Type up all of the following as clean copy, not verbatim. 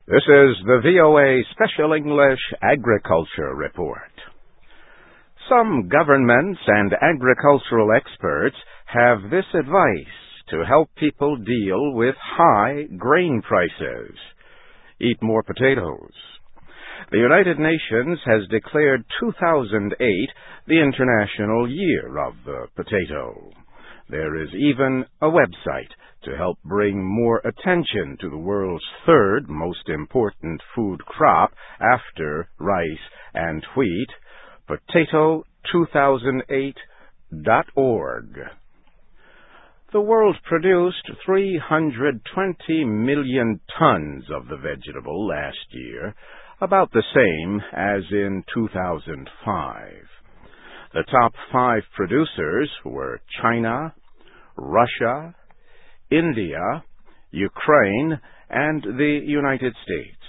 This is the VOA Special English Agriculture Report. Some governments and agricultural experts have this advice to help people deal with high grain prices. Eat more potatoes. The United Nations has declared 2008 the International Year of the Potato. There is even a website to help bring more attention to the world's third most important food crop after rice and wheat, potato2008.org. The world produced 320 million tons of the vegetable last year, about the same as in 2005. The top 5 producers were China, Russia, India, Ukraine, and the United States.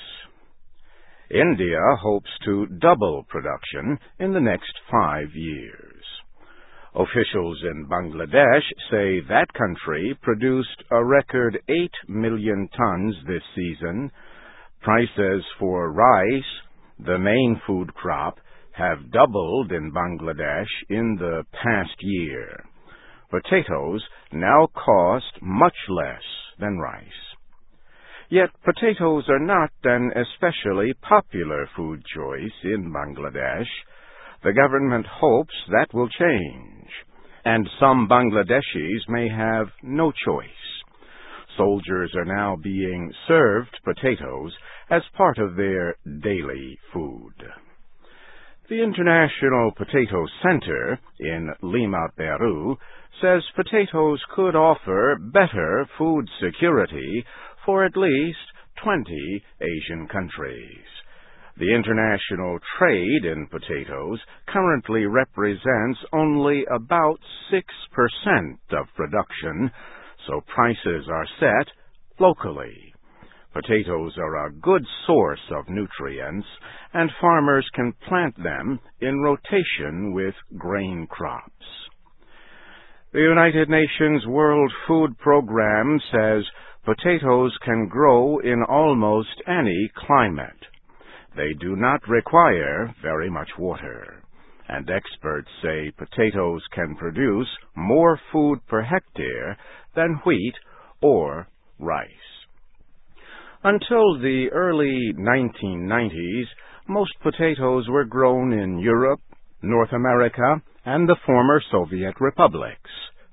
India hopes to double production in the next 5 years. Officials in Bangladesh say that country produced a record 8 million tons this season. Prices for rice, the main food crop, have doubled in Bangladesh in the past year. Potatoes now cost much less than rice. Yet potatoes are not an especially popular food choice in Bangladesh. The government hopes that will change, and some Bangladeshis may have no choice. Soldiers are now being served potatoes as part of their daily food. The International Potato Center in Lima, Peru, says potatoes could offer better food security for at least 20 Asian countries. The international trade in potatoes currently represents only about 6% of production, so prices are set locally. Potatoes are a good source of nutrients, and farmers can plant them in rotation with grain crops. The United Nations World Food Program says potatoes can grow in almost any climate. They do not require very much water, and experts say potatoes can produce more food per hectare than wheat or rice. Until the early 1990s, most potatoes were grown in Europe, North America, and the former Soviet republics.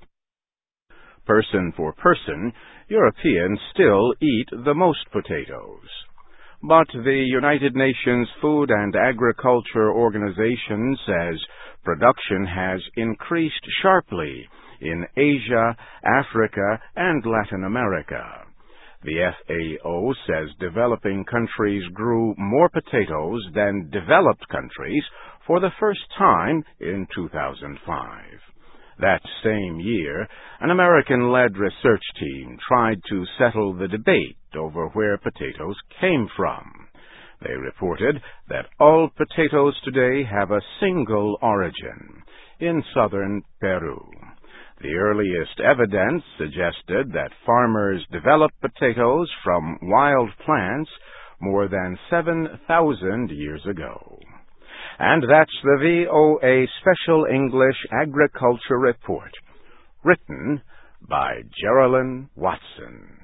Person for person, Europeans still eat the most potatoes. But the United Nations Food and Agriculture Organization says production has increased sharply in Asia, Africa, and Latin America. The FAO says developing countries grew more potatoes than developed countries for the first time in 2005. That same year, an American-led research team tried to settle the debate over where potatoes came from. They reported that all potatoes today have a single origin, in southern Peru. The earliest evidence suggested that farmers developed potatoes from wild plants more than 7,000 years ago. And that's the VOA Special English Agriculture Report, written by Geraldine Watson.